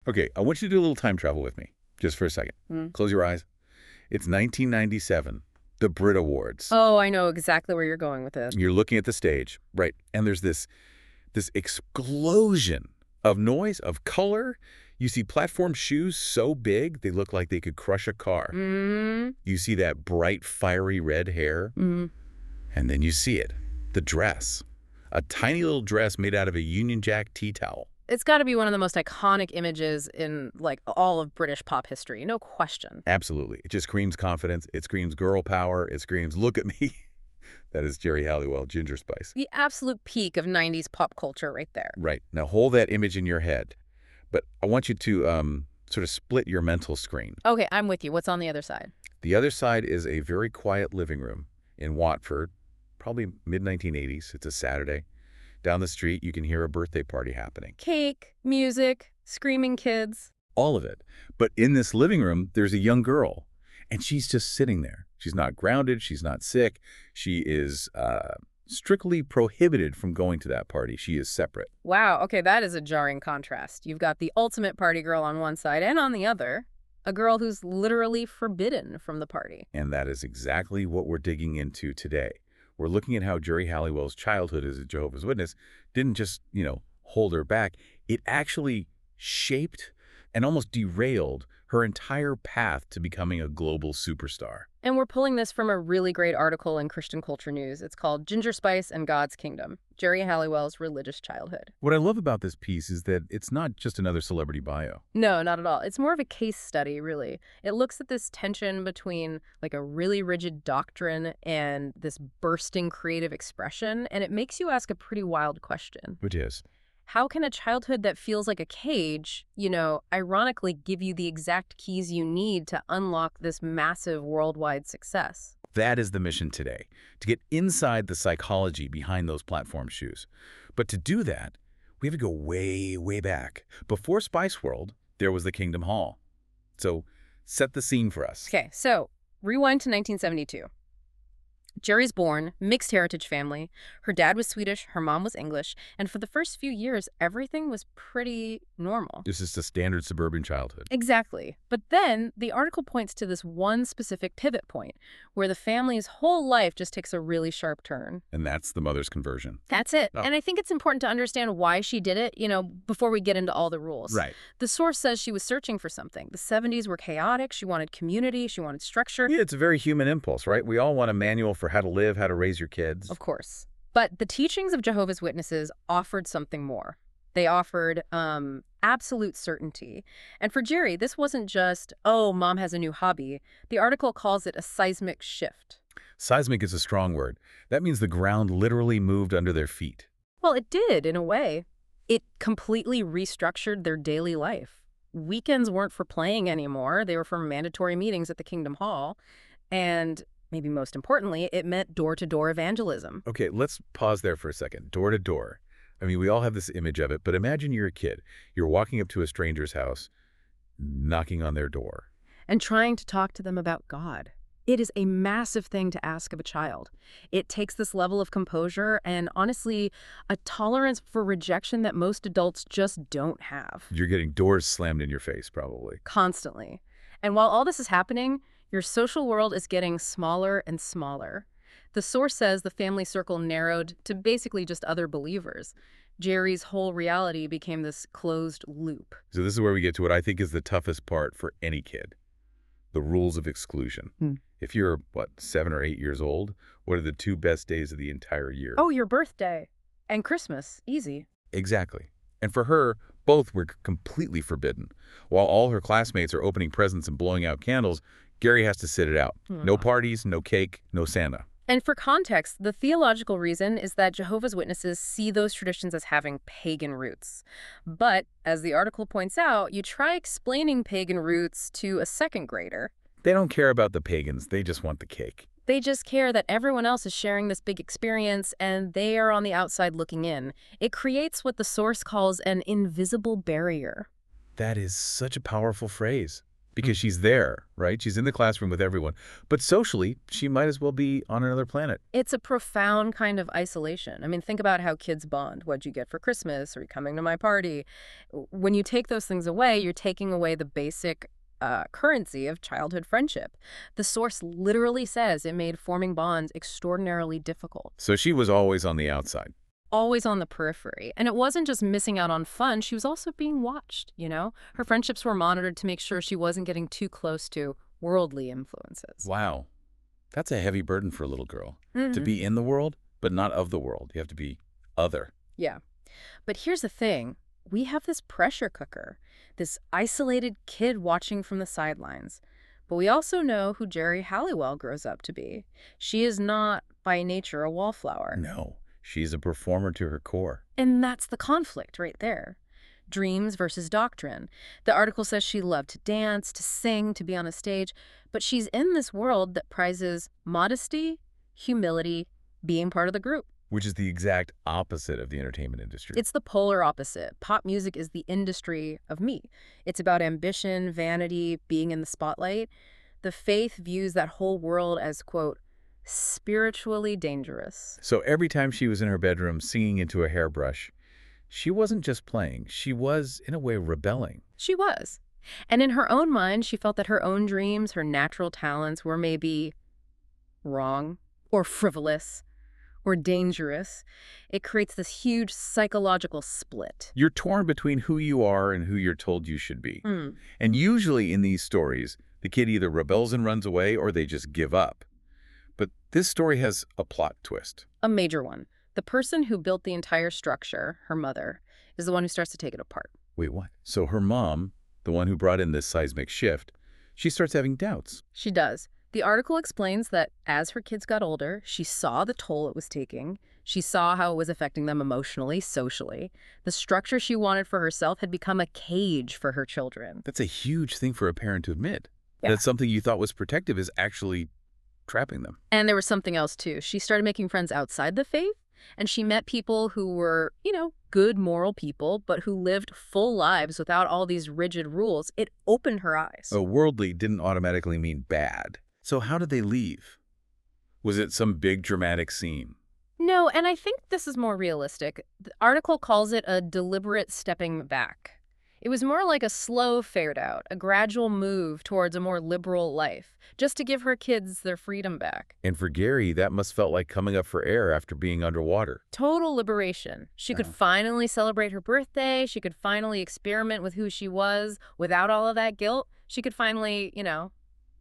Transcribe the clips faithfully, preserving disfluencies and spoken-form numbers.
Okay, I want you to do a little time travel with me, just for a second. Mm. Close your eyes. It's nineteen ninety-seven, the Brit Awards. Oh, I know exactly where you're going with this. You're looking at the stage, right? And there's this this explosion of noise, of color. You see platform shoes so big, they look like they could crush a car. Mm-hmm. You see that bright, fiery red hair. Mm-hmm. And then you see it, the dress. A tiny little dress made out of a Union Jack tea towel. It's got to be one of the most iconic images in, like, all of British pop history. No question. Absolutely. It just screams confidence. It screams girl power. It screams, look at me. That is Geri Halliwell, Ginger Spice. The absolute peak of nineties pop culture right there. Right. Now hold that image in your head. But I want you to um, sort of split your mental screen. Okay, I'm with you. What's on the other side? The other side is a very quiet living room in Watford, probably mid nineteen eighties. It's a Saturday. Down the street, you can hear a birthday party happening. Cake, music, screaming kids. All of it. But in this living room, there's a young girl, and she's just sitting there. She's not grounded. She's not sick. She is uh, strictly prohibited from going to that party. She is separate. Wow, okay, that is a jarring contrast. You've got the ultimate party girl on one side, and on the other, a girl who's literally forbidden from the party. And that is exactly what we're digging into today. We're looking at how Geri Halliwell's childhood as a Jehovah's Witness didn't just, you know, hold her back. It actually shaped and almost derailed her entire path to becoming a global superstar. And we're pulling this from a really great article in Christian Culture News. It's called Ginger Spice and God's Kingdom, Geri Halliwell's Religious Childhood. What I love about this piece is that it's not just another celebrity bio. No, not at all. It's more of a case study, really. It looks at this tension between like a really rigid doctrine and this bursting creative expression, and it makes you ask a pretty wild question. Which is? How can a childhood that feels like a cage, you know, ironically give you the exact keys you need to unlock this massive worldwide success? That is the mission today, to get inside the psychology behind those platform shoes. But to do that, we have to go way, way back. Before Spice World, there was the Kingdom Hall. So set the scene for us. Okay, so rewind to nineteen seventy-two. Geri's born, mixed heritage family. Her dad was Swedish, her mom was English, and for the first few years, everything was pretty normal. This is a standard suburban childhood. Exactly. But then the article points to this one specific pivot point where the family's whole life just takes a really sharp turn. And that's the mother's conversion. That's it. Oh. And I think it's important to understand why she did it, you know, before we get into all the rules. Right. The source says she was searching for something. The seventies were chaotic. She wanted community. She wanted structure. Yeah, it's a very human impulse, right? We all want a manual for how to live, how to raise your kids. Of course. But the teachings of Jehovah's Witnesses offered something more. They offered um, absolute certainty. And for Geri, this wasn't just, oh, mom has a new hobby. The article calls it a seismic shift. Seismic is a strong word. That means the ground literally moved under their feet. Well, it did, in a way. It completely restructured their daily life. Weekends weren't for playing anymore. They were for mandatory meetings at the Kingdom Hall. And maybe most importantly, it meant door-to-door evangelism. Okay, let's pause there for a second. Door to door. I mean, we all have this image of it, but imagine you're a kid. You're walking up to a stranger's house, knocking on their door. And trying to talk to them about God. It is a massive thing to ask of a child. It takes this level of composure and, honestly, a tolerance for rejection that most adults just don't have. You're getting doors slammed in your face, probably. Constantly. And while all this is happening, your social world is getting smaller and smaller. The source says the family circle narrowed to basically just other believers. Geri's whole reality became this closed loop. So this is where we get to what I think is the toughest part for any kid. The rules of exclusion. Hmm. If you're, what, seven or eight years old, what are the two best days of the entire year? Oh, your birthday. And Christmas. Easy. Exactly. And for her, both were completely forbidden. While all her classmates are opening presents and blowing out candles, Geri has to sit it out. Hmm. No parties, no cake, no Santa. And for context, the theological reason is that Jehovah's Witnesses see those traditions as having pagan roots. But, as the article points out, you try explaining pagan roots to a second grader. They don't care about the pagans. They just want the cake. They just care that everyone else is sharing this big experience and they are on the outside looking in. It creates what the source calls an invisible barrier. That is such a powerful phrase. because she's there, right? She's in the classroom with everyone. But socially, she might as well be on another planet. It's a profound kind of isolation. I mean, think about how kids bond. What'd you get for Christmas? Are you coming to my party? When you take those things away, you're taking away the basic uh, currency of childhood friendship. The source literally says it made forming bonds extraordinarily difficult. So she was always on the outside. Always on the periphery. And it wasn't just missing out on fun, she was also being watched, you know? Her friendships were monitored to make sure she wasn't getting too close to worldly influences. Wow. That's a heavy burden for a little girl. Mm-hmm. To be in the world, but not of the world. You have to be other. Yeah. But here's the thing. We have this pressure cooker, this isolated kid watching from the sidelines. But we also know who Geri Halliwell grows up to be. She is not, by nature, a wallflower. No. She's a performer to her core. And that's the conflict right there. Dreams versus doctrine. The article says she loved to dance, to sing, to be on a stage, but she's in this world that prizes modesty, humility, being part of the group. Which is the exact opposite of the entertainment industry. It's the polar opposite. Pop music is the industry of me. It's about ambition, vanity, being in the spotlight. The faith views that whole world as, quote, spiritually dangerous. So every time she was in her bedroom singing into a hairbrush, she wasn't just playing. She was, in a way, rebelling. She was. And in her own mind, she felt that her own dreams, her natural talents were maybe wrong or frivolous or dangerous. It creates this huge psychological split. You're torn between who you are and who you're told you should be. Mm. And usually in these stories, the kid either rebels and runs away or they just give up. But this story has a plot twist. A major one. The person who built the entire structure, her mother, is the one who starts to take it apart. Wait, what? So her mom, the one who brought in this seismic shift, she starts having doubts. She does. The article explains that as her kids got older, she saw the toll it was taking. She saw how it was affecting them emotionally, socially. The structure she wanted for herself had become a cage for her children. That's a huge thing for a parent to admit. Yeah. That something you thought was protective is actually trapping them. And there was something else, too. She started making friends outside the faith, and she met people who were, you know, good moral people, but who lived full lives without all these rigid rules. It opened her eyes. Oh, worldly didn't automatically mean bad. So how did they leave? Was it some big dramatic scene? No, and I think this is more realistic. The article calls it a deliberate stepping back. It was more like a slow fade out, a gradual move towards a more liberal life, just to give her kids their freedom back. And for Geri, that must felt like coming up for air after being underwater. Total liberation. She could Uh-huh. finally celebrate her birthday. She could finally experiment with who she was without all of that guilt. She could finally, you know,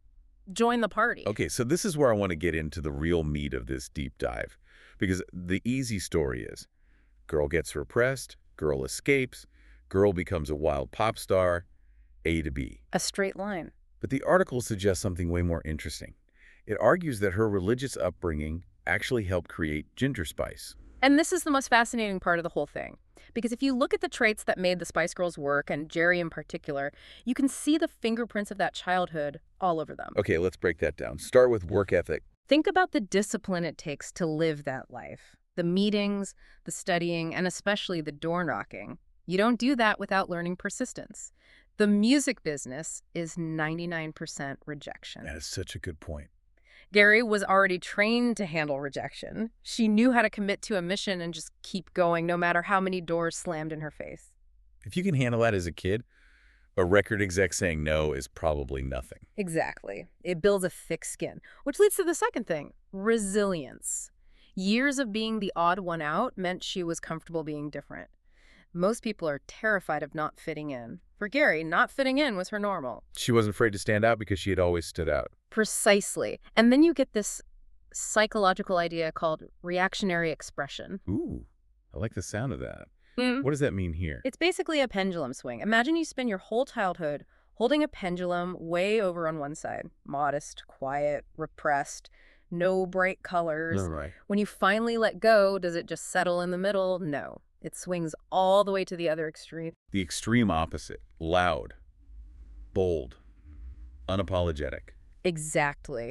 join the party. Okay, so this is where I want to get into the real meat of this deep dive. Because the easy story is, girl gets repressed, girl escapes, girl becomes a wild pop star, A to B. A straight line. But the article suggests something way more interesting. It argues that her religious upbringing actually helped create Ginger Spice. And this is the most fascinating part of the whole thing. Because if you look at the traits that made the Spice Girls work, and Geri in particular, you can see the fingerprints of that childhood all over them. Okay, let's break that down. Start with work ethic. Think about the discipline it takes to live that life. The meetings, the studying, and especially the door knocking. You don't do that without learning persistence. The music business is ninety-nine percent rejection. That is such a good point. Geri was already trained to handle rejection. She knew how to commit to a mission and just keep going no matter how many doors slammed in her face. If you can handle that as a kid, a record exec saying no is probably nothing. Exactly. It builds a thick skin, which leads to the second thing, resilience. Years of being the odd one out meant she was comfortable being different. Most people are terrified of not fitting in. For Geri, not fitting in was her normal. She wasn't afraid to stand out because she had always stood out. Precisely. And then you get this psychological idea called reactionary expression. Ooh, I like the sound of that. Mm. What does that mean here? It's basically a pendulum swing. Imagine you spend your whole childhood holding a pendulum way over on one side. Modest, quiet, repressed, no bright colors. All right. When you finally let go, does it just settle in the middle? No. It swings all the way to the other extreme. The extreme opposite. Loud, bold, unapologetic. Exactly.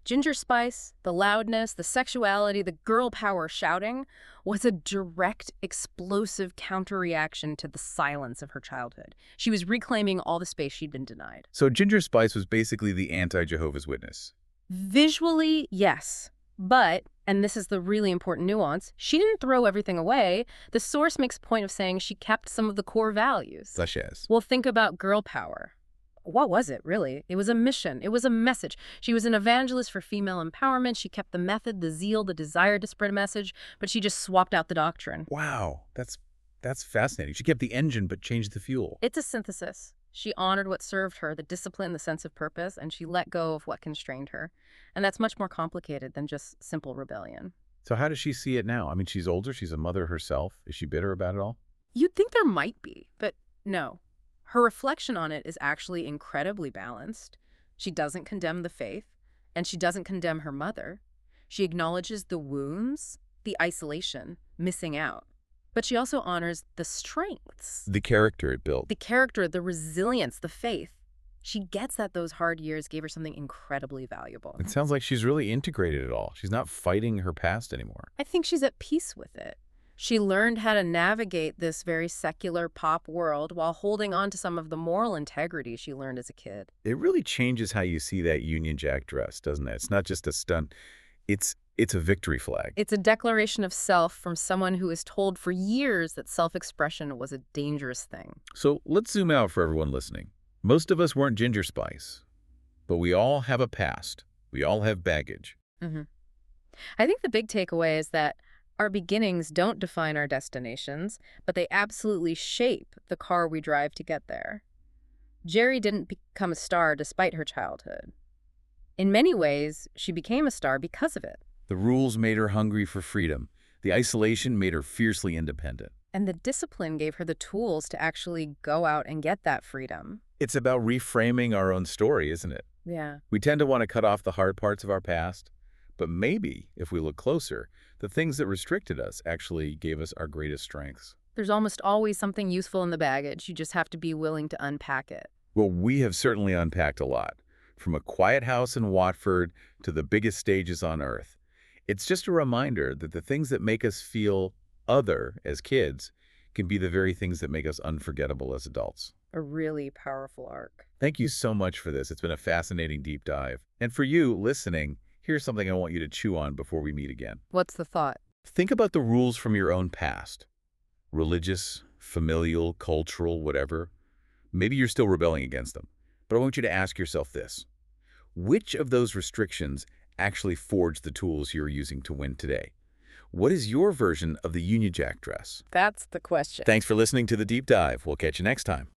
Ginger Spice, the loudness, the sexuality, the girl power shouting was a direct, explosive counter-reaction to the silence of her childhood. She was reclaiming all the space she'd been denied. So Ginger Spice was basically the anti-Jehovah's Witness. Visually, yes. But, and this is the really important nuance, she didn't throw everything away. The source makes a point of saying she kept some of the core values. Such as? Well, think about girl power. What was it, really? It was a mission. It was a message. She was an evangelist for female empowerment. She kept the method, the zeal, the desire to spread a message, but she just swapped out the doctrine. Wow, that's that's fascinating. She kept the engine but changed the fuel. It's a synthesis. She honored what served her, the discipline, the sense of purpose, and she let go of what constrained her. And that's much more complicated than just simple rebellion. So how does she see it now? I mean, she's older. She's a mother herself. Is she bitter about it all? You'd think there might be, but no. Her reflection on it is actually incredibly balanced. She doesn't condemn the faith, and she doesn't condemn her mother. She acknowledges the wounds, the isolation, missing out. But she also honors the strengths. The character it built. The character, the resilience, the faith. She gets that those hard years gave her something incredibly valuable. It sounds like she's really integrated it all. She's not fighting her past anymore. I think she's at peace with it. She learned how to navigate this very secular pop world while holding on to some of the moral integrity she learned as a kid. It really changes how you see that Union Jack dress, doesn't it? It's not just a stunt. It's it's a victory flag. It's a declaration of self from someone who was told for years that self-expression was a dangerous thing. So let's zoom out for everyone listening. Most of us weren't Ginger Spice, but we all have a past. We all have baggage. Mm-hmm. I think the big takeaway is that our beginnings don't define our destinations, but they absolutely shape the car we drive to get there. Jerry didn't become a star despite her childhood. In many ways, she became a star because of it. The rules made her hungry for freedom. The isolation made her fiercely independent. And the discipline gave her the tools to actually go out and get that freedom. It's about reframing our own story, isn't it? Yeah. We tend to want to cut off the hard parts of our past, but maybe, if we look closer, the things that restricted us actually gave us our greatest strengths. There's almost always something useful in the baggage. You just have to be willing to unpack it. Well, we have certainly unpacked a lot, from a quiet house in Watford to the biggest stages on Earth. It's just a reminder that the things that make us feel other as kids can be the very things that make us unforgettable as adults. A really powerful arc. Thank you so much for this. It's been a fascinating deep dive. And for you listening, here's something I want you to chew on before we meet again. What's the thought? Think about the rules from your own past. Religious, familial, cultural, whatever. Maybe you're still rebelling against them. But I want you to ask yourself this. Which of those restrictions actually forged the tools you're using to win today? What is your version of the Union Jack dress? That's the question. Thanks for listening to The Deep Dive. We'll catch you next time.